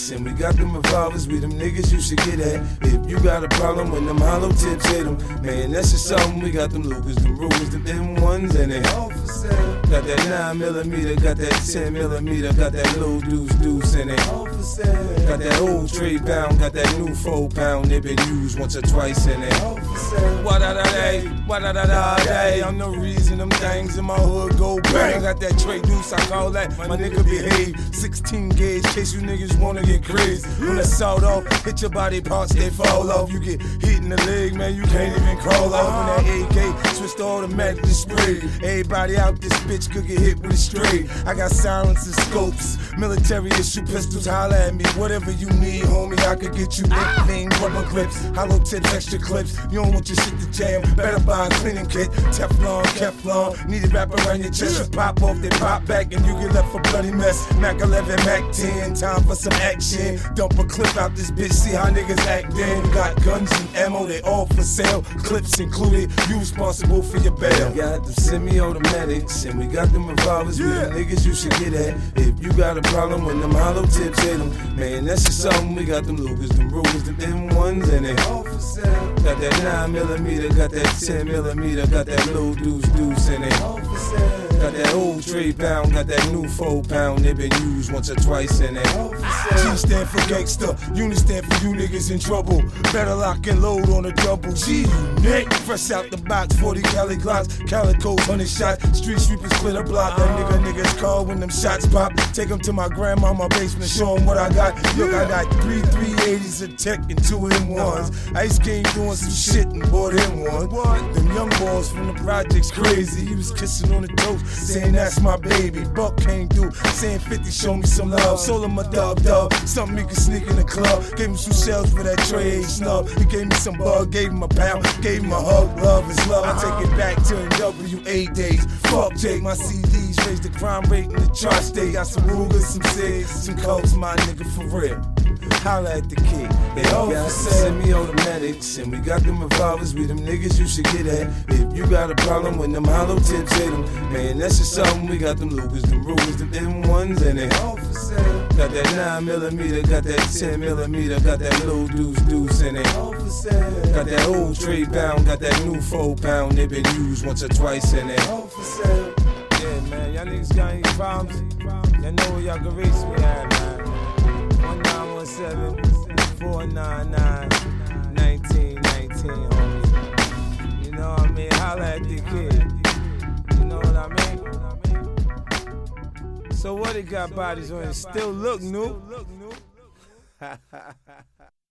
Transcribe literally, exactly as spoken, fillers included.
medics, and we got them revolvers. We them niggas you should get at. If you got a problem when them hollow tips hit them, man, that's just something. We got them Lucas, them Rugers, them M ones, and they all for sale. Got that nine millimeter, got that ten millimeter, got that little deuce deuce, and they all for sale. Got that old three pound, got that new four pound. They been used once or twice, and they all for sale. Why da da day, why da da da day? I'm the reason them things in my hood go bang. Got that tray deuce, I call that my nigga behave. sixteen gauge, case you niggas wanna get crazy. When the sawed off, hit your body parts, they fall off. You get hit in the leg, man, you can't even crawl off. When that A K switched to automatic display, everybody out this bitch could get hit with a stray. I got silencers, scopes, military issue pistols. Holla at me, whatever you need, homie, I could get you anything. Rubber grips, hollow tips, extra clips. You don't want your shit to jam, better buy a cleaning kit. Teflon, Keflon, need it wrap around your chest. You pop off, they pop back, and you get left for bloody mess. Mac eleven, Mac ten, time for some action. Dump a clip out this bitch, see how niggas act then. Got guns and ammo, they all for sale. Clips included, you responsible for your bail. We got them semi-automatics, and we got them revolvers. Yeah. We them niggas you should get at. If you got a problem when them hollow tips hit them, man, that's just something. We got them Lucas, them Rugers, them M ones, and they all for sale. Got that nine millimeter, got that ten millimeter, got that little deuce deuce, and they all for sale. Got that old three pound, got that new four pound. They been used once or twice, and they all for sale. G stand for gangster, unit stand for you niggas in trouble. Better lock and load on a double G unit. Fresh out the box, forty Cali Glocks, Calicos, hundred shots. Street sweepers clear the block. That nigga niggas call when them shots pop. Take them to my grandma, my basement, show them what I got. Look, I got three three eighties, a tech, and two M ones. Ice King doing some shit and bought him one. Them young boys from the projects crazy. He was kissing on the toast, saying that's my baby. Buck came through, saying fifty, show me some love. Sold him a dub dub, something he could sneak in the club. Gave him some shells for that Trey snub. He gave me some bug, gave him a pound, gave him a hug. Love is love. I take it back to N W A days. Fuck Jake, my C Ds raised the crime rate in the charts. They got some Rugers, some Cigs, some Colts, my nigga for real. Holla at the kid. They all got semi-automatics, and we got them revolvers. We them niggas you should get at. If you got a problem when them hollow tips hit them, man, that's just something. We got them Lucas, them Rugers, them M ones, and they all for sale. Got that nine millimeter, got that ten millimeter, got that little deuce deuce, and they all for sale. Got that old three pound, got that new four pound. They been used once or twice, and they all for sale. Yeah, man, y'all niggas got any problems? Y'all know where y'all can reach me at, man. one nine one seven, four nine nine, nineteen nineteen, homie. You know what I mean? Holla at the kid. You know what I mean? So what it got bodies on it? Still look new.